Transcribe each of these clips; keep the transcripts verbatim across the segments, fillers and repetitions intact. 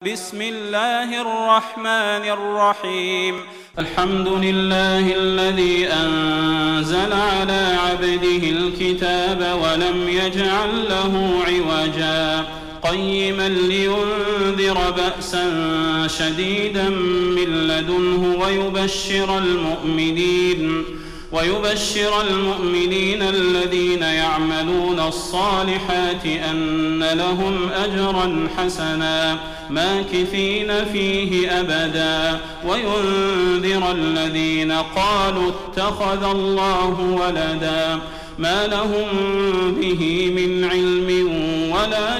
بسم الله الرحمن الرحيم الحمد لله الذي أنزل على عبده الكتاب ولم يجعل له عوجا قيما لينذر بأسا شديدا من لدنه ويبشر المؤمنين ويبشر المؤمنين الذين يعملون الصالحات أن لهم أجرا حسنا ماكثين فيه أبدا وينذر الذين قالوا اتخذ الله ولدا ما لهم به من علم ولا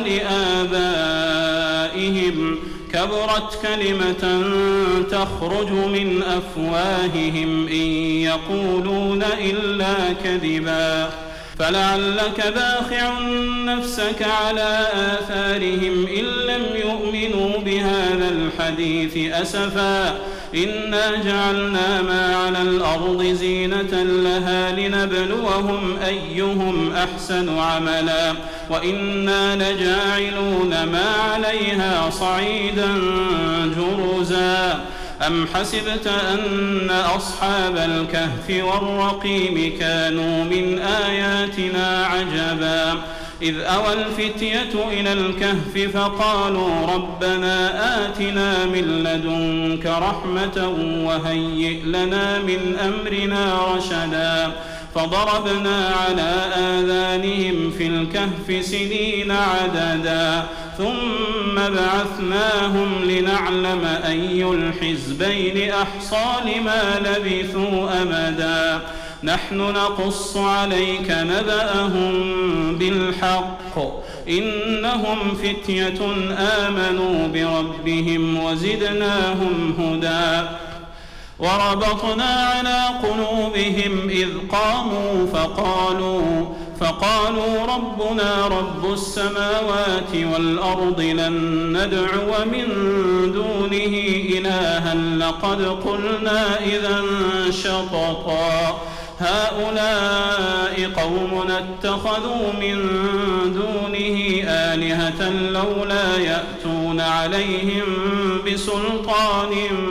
لآبائهم كبرت كلمة تخرج من أفواههم إن يقولون إلا كذبا فلعلك باخع نفسك على آثارهم إن لم يؤمنوا بهذا الحديث أسفا إنا جعلنا ما على الأرض زينة لها لنبلوهم أيهم أحسن عملا وإنا لجاعلون ما عليها صعيدا جرزا أم حسبت أن أصحاب الكهف والرقيم كانوا من آياتنا عجبا إذ أوى الفتية إلى الكهف فقالوا ربنا آتنا من لدنك رحمة وهيئ لنا من أمرنا رشدا فضربنا على آذانهم في الكهف سنين عددا ثم بعثناهم لنعلم أي الحزبين أحصى لما لبثوا أمدا نحن نقص عليك نبأهم بالحق إنهم فتية آمنوا بربهم وزدناهم هدى وربطنا على قلوبهم إذ قاموا فقالوا فقالوا ربنا رب السماوات والأرض لن ندعو من دونه إلها لقد قلنا إذا شططا هؤلاء قومنا اتخذوا من دونه آلهة لولا يأتون عليهم بسلطان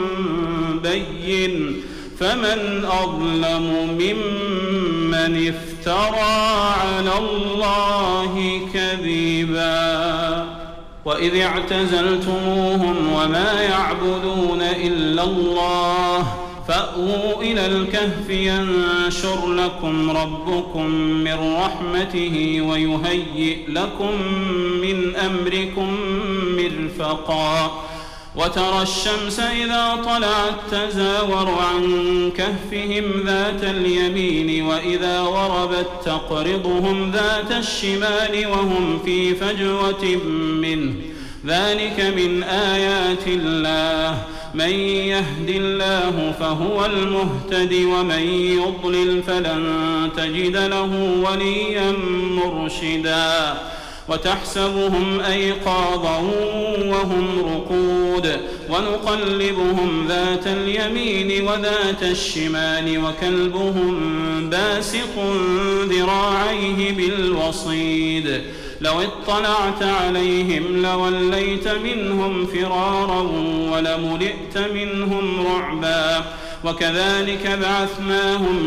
بين فمن أظلم ممن افترى على الله كذبا وإذ اعتزلتموهم وما يعبدون إلا الله فأووا إلى الكهف ينشر لكم ربكم من رحمته ويهيئ لكم من أمركم مرفقا وترى الشمس إذا طلعت تزاور عن كهفهم ذات اليمين وإذا غربت تقرضهم ذات الشمال وهم في فجوة منه ذلك من آيات الله من يهد الله فهو المهتد ومن يضلل فلن تجد له وليا مرشدا وتحسبهم أيقاظا وهم رقود ونقلبهم ذات اليمين وذات الشمال وكلبهم باسق ذراعيه بالوصيد لو اطلعت عليهم لوليت منهم فرارا ولملئت منهم رعبا وكذلك بعثناهم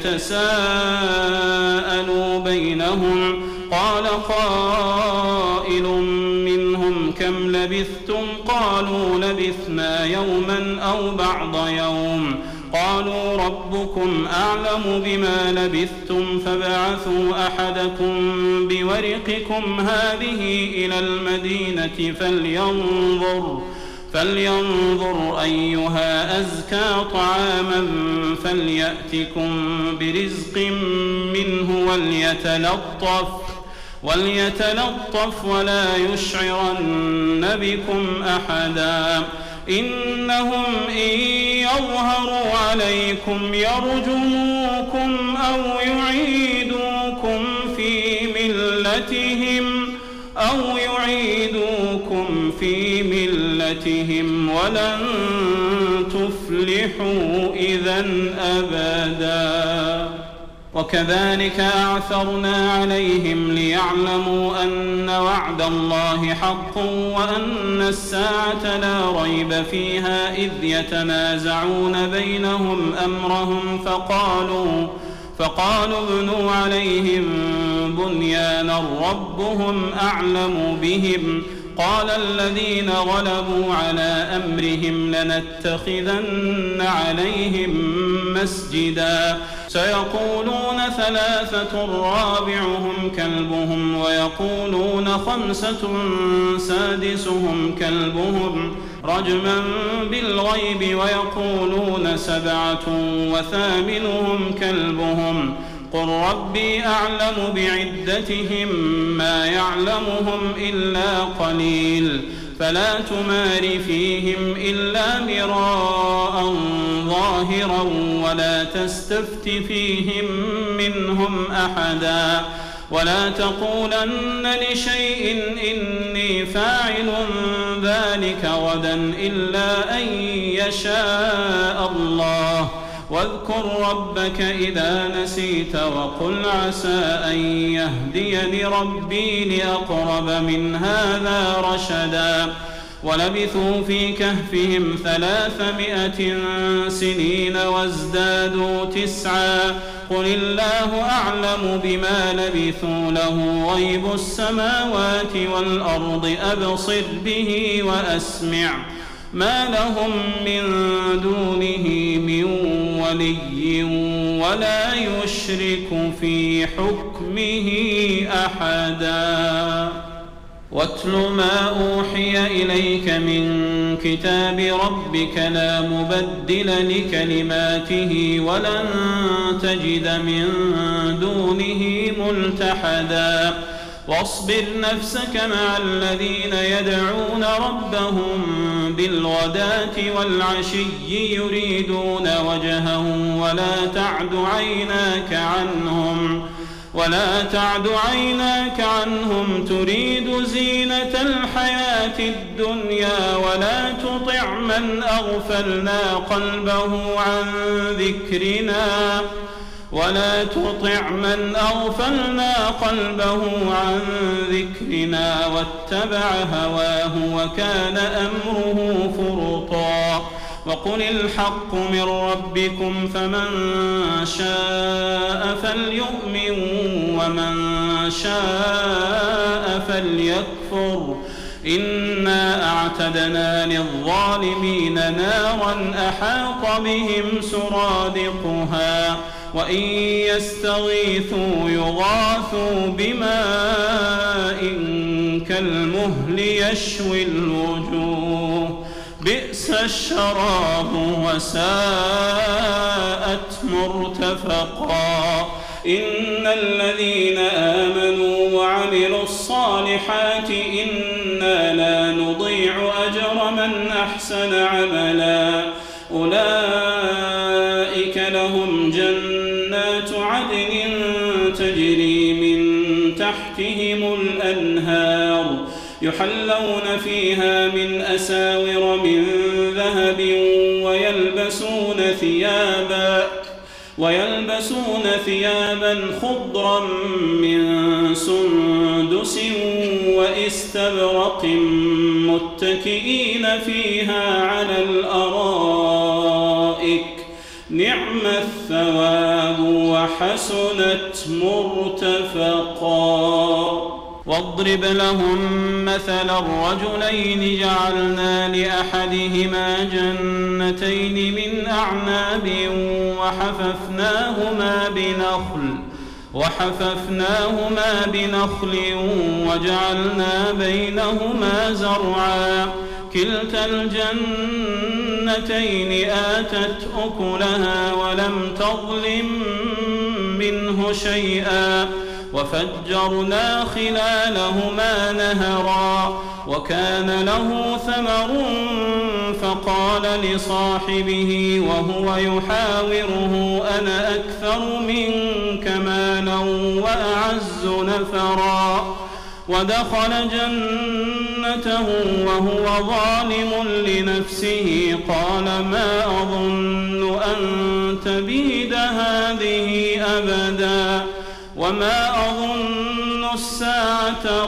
ليتساءلوا بينهم قال قائل منهم كم لبثتم قالوا لبثنا يوما أو بعض يوم قالوا ربكم أعلم بما لبثتم فبعثوا أحدكم بورقكم هذه إلى المدينة فلينظر فلينظر أيها أزكى طعاما فليأتكم برزق منه وليتلطف وليتلطف ولا يشعرن بكم أحدا إنهم إن يظهروا عليكم يرجموكم أو يعيدوكم في ملتهم أو يعيدوكم في ملتهم ولن تفلحوا إذا أبدا وكذلك أعثرنا عليهم ليعلموا أن وعد الله حق وأن الساعة لا ريب فيها إذ يتنازعون بينهم أمرهم فقالوا فقالوا ابنوا عليهم بنيانا ربهم أعلم بهم قال الذين غلبوا على أمرهم لنتخذن عليهم مسجدا سيقولون ثلاثة رابعهم كلبهم ويقولون خمسة سادسهم كلبهم رجما بالغيب ويقولون سبعة وثامنهم كلبهم قل ربي أعلم بعدتهم ما يعلمهم إلا قليل فلا تمار فيهم إلا مراء ظاهرا ولا تستفت فيهم منهم أحدا ولا تقولن لشيء إني فاعل ذلك غدا إلا أن يشاء الله واذكر ربك إذا نسيت وقل عسى أن يهديني ربي لأقرب من هذا رشدا ولبثوا في كهفهم ثلاثمائة سنين وازدادوا تسعا قل الله أعلم بما لبثوا له غيب السماوات والأرض أبصر به وأسمع ما لهم من دونه من ولي ولا يشرك في حكمه أحدا واتل ما أوحي إليك من كتاب ربك لا مبدل لكلماته ولن تجد من دونه ملتحدا واصبر نفسك مع الذين يدعون ربهم بالغداة والعشي يريدون وجهه ولا تعد عيناك عنهم ولا تعد عيناك عنهم تريد زينة الحياة الدنيا ولا تطع من أغفلنا قلبه عن ذكرنا ولا تطع من أغفلنا قلبه عن ذكرنا واتبع هواه وكان أمره فرطا وقل الحق من ربكم فمن شاء فليؤمن ومن شاء فليكفر إنا أعتدنا للظالمين نارا أحاط بهم سرادقها وإن يستغيثوا يغاثوا بماء كالمهل يشوي الوجوه بئس الشراب وساءت مرتفقا إن الذين آمنوا وعملوا الصالحات إنا لا نضيع أجر من أحسن عملا أولئك لهم جنات عدن تجري من تحتهم الأنهار يحلون فيها من أساور من ذهب ويلبسون ثيابا ويلبسون ثيابا خضرا من سندس واستبرق متكئين فيها على الأرائك نعم الثواب وحسنت مرتفقا واضرب لهم مثل الرجلين جعلنا لأحدهما جنتين من أعناب وحففناهما بنخل وحففناهما بنخل وجعلنا بينهما زرعا كلتا الجنتين آتت أكلها ولم تظلم منه شيئا وفجرنا خلالهما نهرا وكان له ثمر فقال لصاحبه وهو يحاوره أنا أكثر منك مالا وأعز نفرا ودخل جنته وهو ظالم لنفسه قال ما أظن أن تبيد هذه أبدا وما أظن الساعة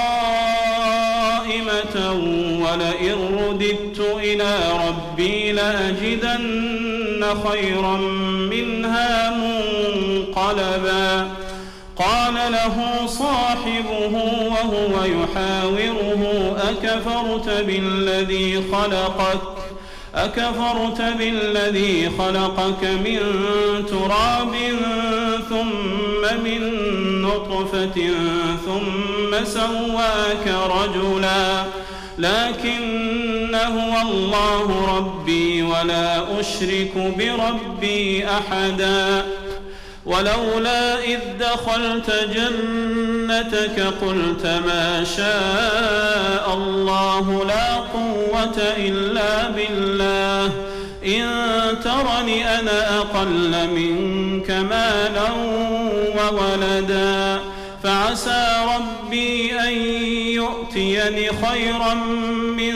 قائمة ولئن رددت إلى ربي لأجدن خيرا منها منقلبا قال له صاحبه وهو يحاوره أكفرت بالذي خلقك أكفرت بالذي خلقك من تراب ثم من نطفة ثم سواك رجلا لكن هو الله ربي ولا أشرك بربي أحدا ولولا إذ دخلت جنتك قلت ما شاء الله لا قوة إلا بالله إن ترني أنا أقل منك مالا وولدا فعسى ربي أن يؤتيني خيرا من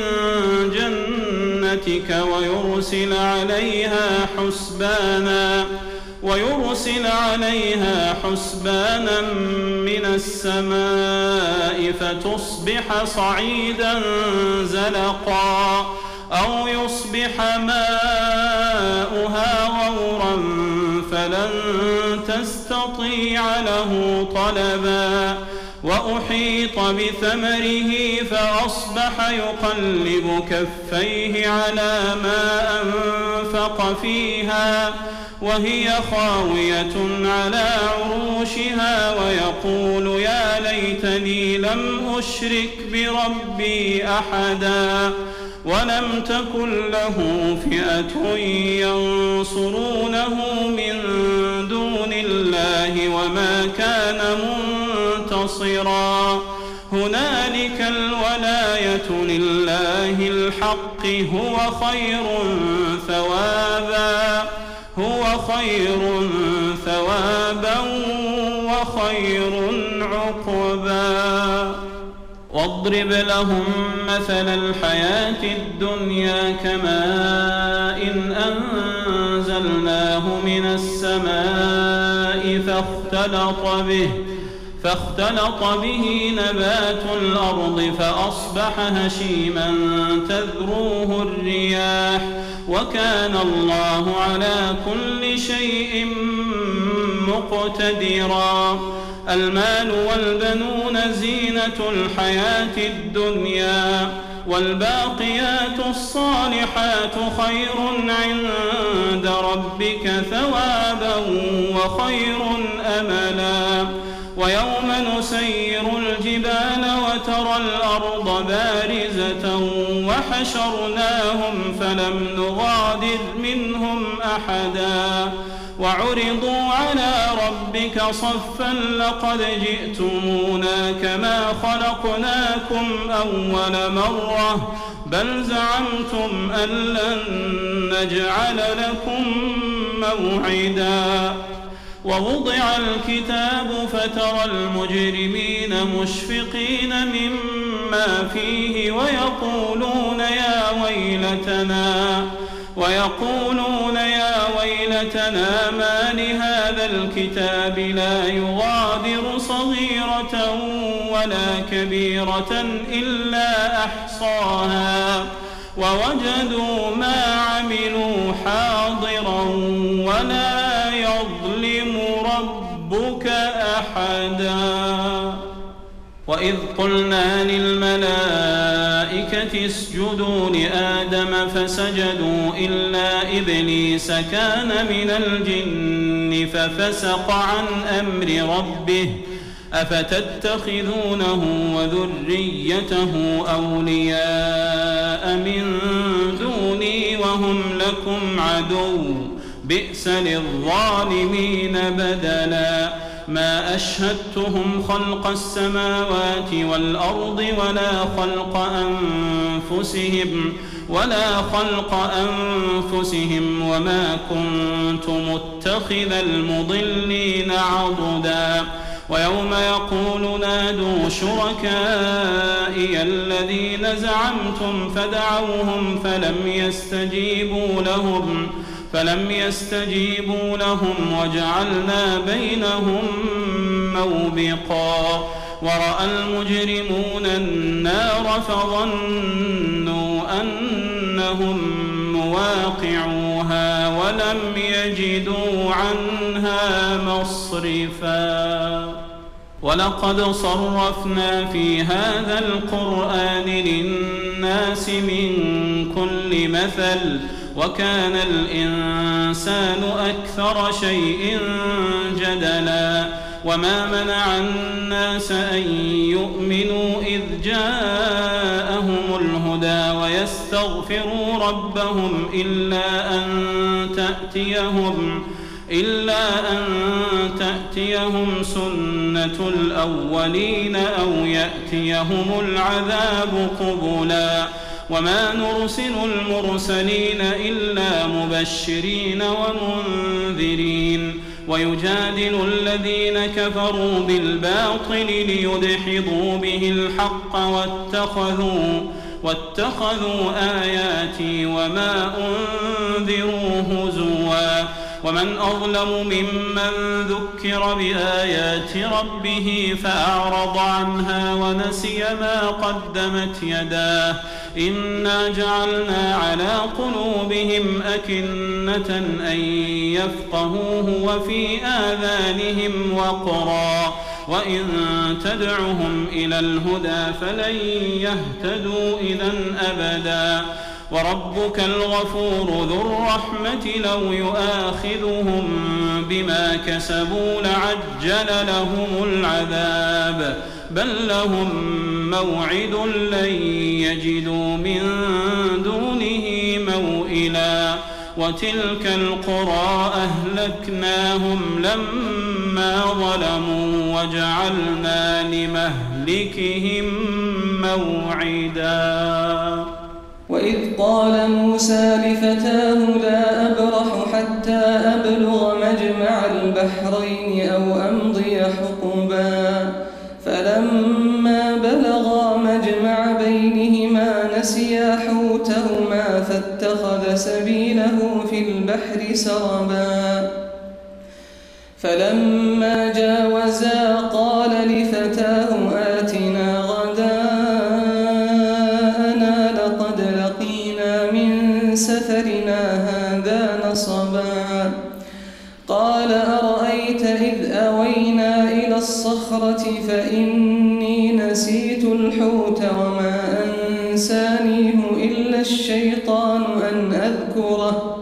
جنتك ويرسل عليها حسبانا ويرسل عليها حسبانا من السماء فتصبح صعيدا زلقا أو يصبح ماؤها غورا فلن تستطيع له طلبا وأحيط بثمره فأصبح يقلب كفيه على ما أنفق فيها وهي خاوية على عروشها ويقول يا ليتني لم أشرك بربي أحدا ولم تكن له فئة ينصرونه من دون الله وما كان منتصرا هنالك الولاية لله الحق هو خير ثوابا هو خير ثوابا وخير عقبا واضرب لهم مثل الحياة الدنيا كماء إن أنزلناه من السماء فاختلط به فاختلط به نبات الأرض فأصبح هشيما تذروه الرياح وكان الله على كل شيء مقتدرا المال والبنون زينة الحياة الدنيا والباقيات الصالحات خير عند ربك ثوابا وخير أملا ويوم نسير الجبال وترى الأرض بارزة وحشرناهم فلم نغادر منهم أحدا وعرضوا على ربك صفا لقد جئتمونا كما خلقناكم أول مرة بل زعمتم أن لن نجعل لكم موعدا ووضع الكتاب فترى المجرمين مشفقين مما فيه ويقولون يا ويلتنا ويقولون يا ويلتنا ما لهذا الكتاب لا يغادر صغيرة ولا كبيرة إلا أحصاها ووجدوا ما عملوا حاضرا ولا يظلم ربك أحدا وإذ قلنا للملائكة اسجدوا لآدم فسجدوا إلا إبليس كان من الجن ففسق عن أمر ربه أفتتخذونه وذريته أولياء من دوني وهم لكم عدو بئس للظالمين بدلا ما أشهدتهم خلق السماوات والأرض ولا خلق أنفسهم ولا خلق أنفسهم وما كنت متخذ المضلين عضدا ويوم يقول نادوا شركائي الذين زعمتم فدعوهم فلم يستجيبوا لهم فلم يستجيبوا لهم وجعلنا بينهم موبقا ورأى المجرمون النار فظنوا أنهم مواقعوها ولم يجدوا عنها مصرفا ولقد صرفنا في هذا القرآن للناس من كل مثل وكان الإنسان أكثر شيء جدلا وما منع الناس أن يؤمنوا إذ جاءهم الهدى ويستغفروا ربهم إلا أن تأتيهم إلا أن تأتيهم سنة الأولين أو يأتيهم العذاب قبلا وما نرسل المرسلين إلا مبشرين ومنذرين ويجادل الذين كفروا بالباطل ليدحضوا به الحق واتخذوا, واتخذوا آياتي وما أنذروا هزوا ومن أظلم ممن ذكر بآيات ربه فأعرض عنها ونسي ما قدمت يداه إنا جعلنا على قلوبهم أكنة أن يفقهوه وفي آذانهم وقرا وإن تدعهم إلى الهدى فلن يهتدوا إذن أبدا وربك الغفور ذو الرحمة لو يؤاخذهم بما كسبوا لعجل لهم العذاب بل لهم موعد لن يجدوا من دونه موئلا وتلك القرى أهلكناهم لما ظلموا وجعلنا لمهلكهم موعدا وإذ قال موسى لفتاه لا أبرح حتى أبلغ مجمع البحرين أو أمضي حقبا فلما بلغا مجمع بينهما نسيا حوتهما فاتخذ سبيله في البحر سربا فلما جاوزا قال لفتاه آتنا غداءنا لقد لقينا من سفرنا هذا نصبا قال أرأيت إذ أوينا إلى الصخرة فإني نسيت الحوت وما أنسانيه إلا الشيطان أن أذكره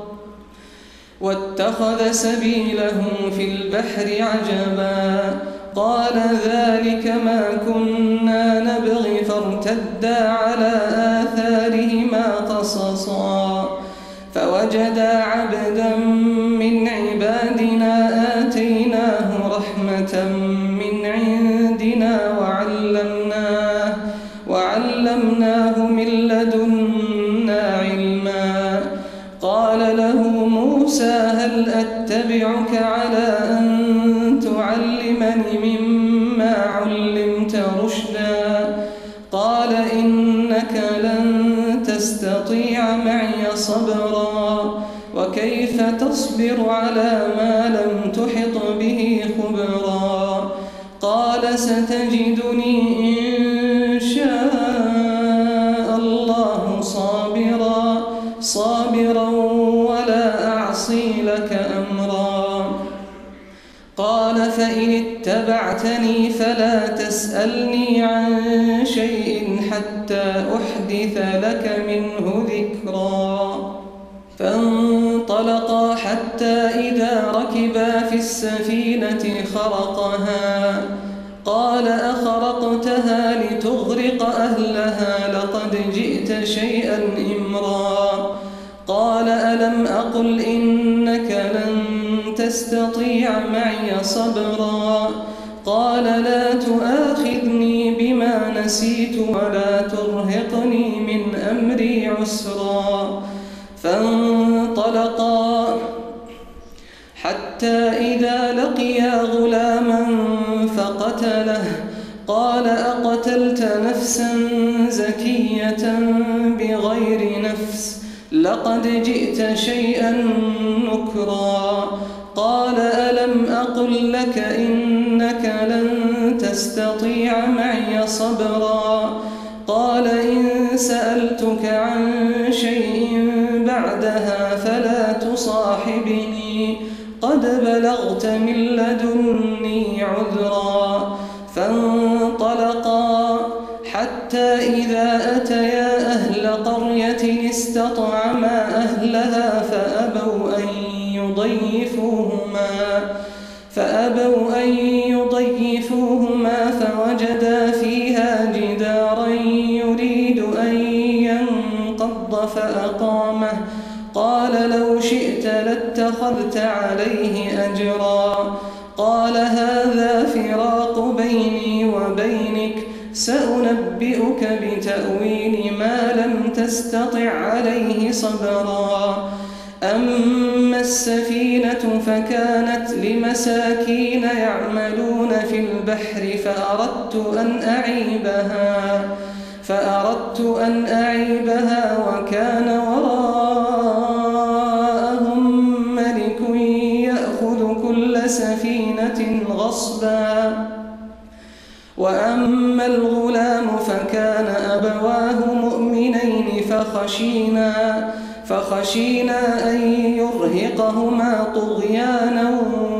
واتخذ سبيله في البحر عجبا قال ذلك ما كنا نبغي فارتدا على آثارهما قصصا فوجدا عبدا من عبادنا آتيناه رحمة من عندنا وعلمناه, وعلمناه من لدنا علما قال له موسى هل أتبعك على أن تعلمني مما علمت رشدا قال إنك لن تستطيع معي صبرا وكيف تصبر على ما لم تحط به خبرا قال ستجدني إن شاء الله صابرا صابرا ولا أعصي لك أمرا قال فإن اتبعتني فلا تسألني عن شيء حتى أحدث لك منه ذكرا فانطلقا حتى إذا ركبا في السفينة خرقها قال أخرقتها لتغرق أهلها لقد جئت شيئا إمرا قال ألم أقل إنك لن تستطيع معي صبرا قال لا تؤاخذني بما نسيت ولا ترهقني من أمري عسرا فانطلقا حتى إذا لقيا غلاما فقال فقتله قال أقتلت نفسا زكية بغير نفس لقد جئت شيئا نكرا قال ألم أقل لك إنك لن تستطيع معي صبرا قال إن سألتك عن شيء بعدها فلا تصاحبني قد بلغت من لدني عذرا فانطلقا حتى إذا أتيا أهل قرية استطعما أهلها فأبوا أن يضيفوهما فأبوا أن يضيفوهما فوجدا فيها جدارا يريد أن ينقض فأقامه قال لو شئت لاتخذت عليه أجرا قال هذا فراق بيني وبينك سأنبئك بتأويل ما لم تستطع عليه صبرا أما السفينة فكانت لمساكين يعملون في البحر فأردت أن أعيبها فأردت أن أعيبها وكان وراءهم ملك يأخذ كل سفينة غصبا وأما الغلام فكان أبواه مؤمنين فخشينا فخشينا أن يرهقهما طغيانا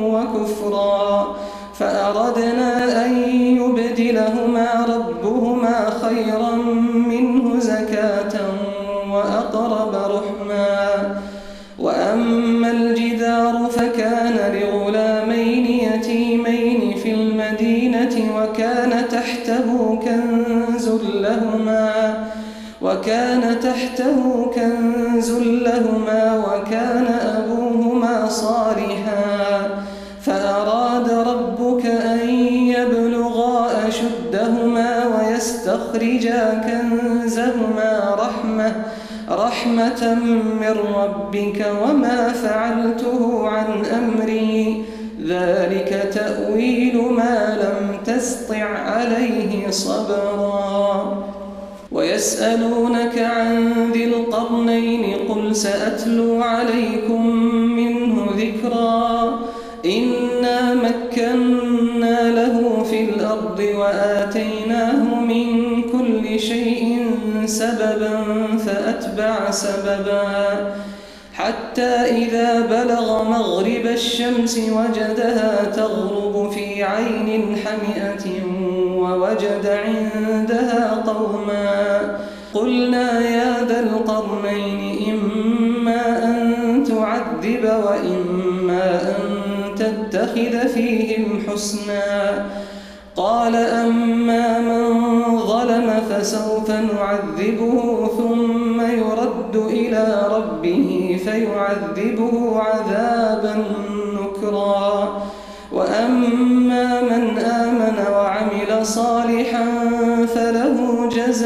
وكفرا فأردنا أن يبدلهما ربهما خيرا منه زكاة وأقرب رحما وأما الجدار فكان لغلامين يتيمين في المدينة وكان تحته كنز لهما وكان تحته كنز لهما وكان أبوهما صالحا فأراد ربك أن يبلغا أشدهما ويستخرجا كنزهما رحمة رحمة من ربك وما فعلته عن أمري ذلك تأويل ما لم تسطع عليه صبرا ويسألونك عن ذي القرنين قل سأتلو عليكم منه ذكرا إنا مكنا له في الأرض وآتيناه من كل شيء سببا فأتبع سببا حتى إذا بلغ مغرب الشمس وجدها تغرب في عين حمئة ووجد عندها قوما قلنا يا ذا القرنين إما أن تعذب وإما أن تتخذ فيهم حسنا قال أما من ظلم فسوف نعذبه ثم يرد إلى ربه فيعذبه عذابا نكرا وأما من آمن وعمل صالحا فله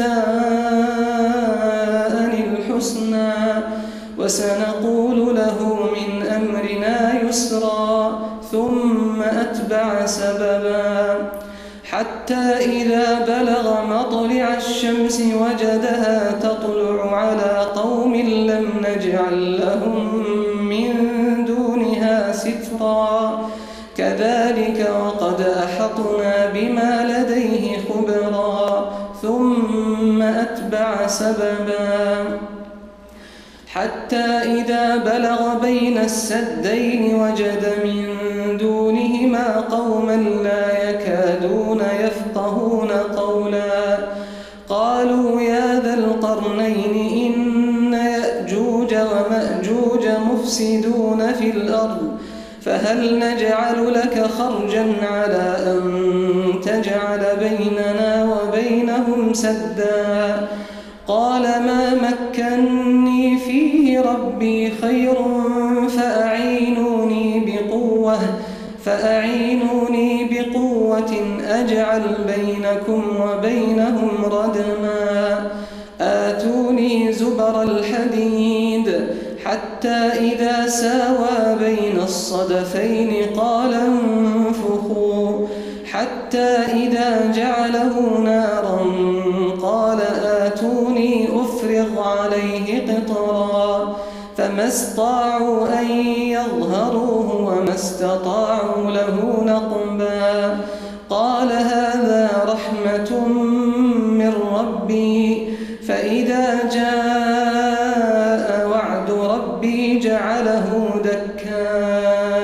جزاء الحسنى وسنقول له من أمرنا يسرا ثم أتبع سببا حتى إذا بلغ مطلع الشمس وجدها تطلع على قوم لم نجعل لهم من دونها سترا كذلك وقد أحطنا بما لديه خبرا ثم أتبع سببا حتى إذا بلغ بين السدين وجد من دونهما قوما لا يكادون يفقهون قولا قالوا يا ذا القرنين إن يأجوج ومأجوج مفسدون في الأرض فهل نجعل لك خرجا على أن تجعل بيننا وبينهم سدا قال ما مكني فيه ربي خير فأعينوني بقوة فأعينوني بقوة أجعل بينكم وبينهم ردما آتوني زبر الحديد حتى إذا ساوى بين الصدفين قال انفخوا حتى إذا جعله نارا قال آتوني أفرغ عليه قطرا فما استطاعوا أن يظهروه وما استطاعوا له نقبا قال هذا رحمة من ربي فإذا جاء وعد ربي جعله دكا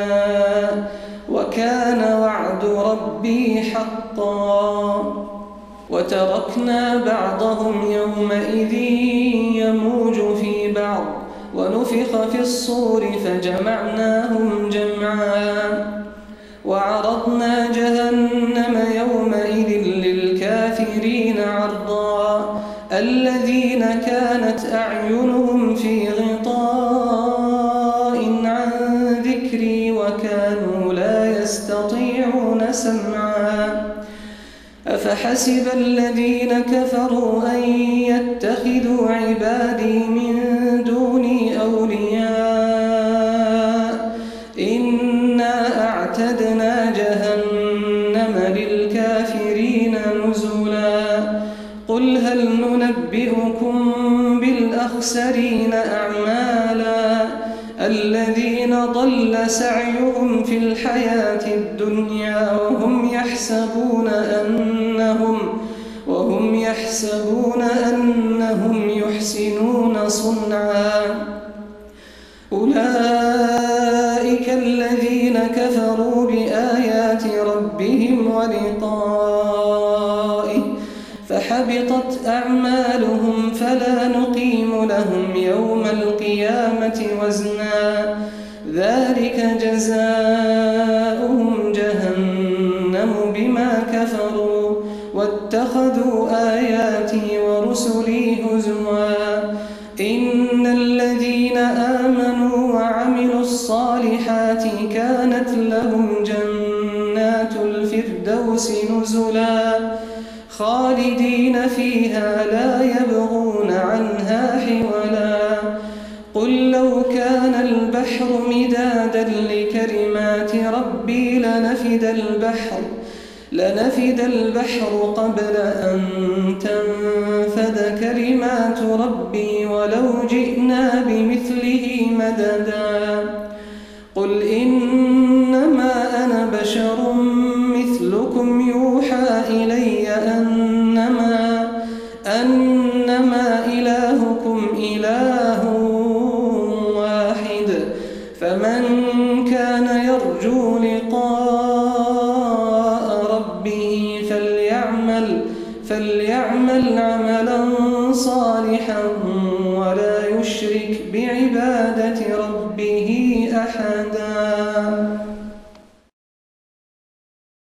وكان وعد ربي حقا وتركنا بعضهم يومئذ يموج في بعض ونفخ في الصور فجمعناهم جمعا وعرضنا جهنم يومئذ للكافرين عرضا الذين كانت أعينهم في غطاء عن ذكري وكانوا لا يستطيعون سمعا أفحسب الذين كفروا أن يتخذوا عبادي من دوني أولياء إنا أعتدنا جهنم للكافرين نزلا قل هل ننبئكم بالأخسرين أعمالا الذين ضل سعيهم في الحياة الدنيا وهم يحسبون أنهم وهم يحسبون أنهم يحسنون صنعا أولئك الذين كفروا بآيات ربهم ولقائه فحبطت أعمالهم فلا نقيم لهم يوم القيامة وزنا ذلك جزاؤهم جهنم بما كفروا واتخذوا آياتي ورسلي هزوا إن الذين آمنوا وعملوا الصالحات كانت لهم جنات الفردوس نزلا خالدين فيها لا يبغون عنها حولا قل لو كان البحر مدادا لكلمات ربي لنفد البحر لنفد البحر قبل أن تنفد كلمات ربي ولو جئنا بمثله مددا قل إنما أنا بشر مثلكم يوحى إلي أنما أنما إلهكم إله واحد فمن كان يرجو لقاء ربه فليعمل فليعمل عملا صالحا ولا يشرك بعبادة ربه أحدا.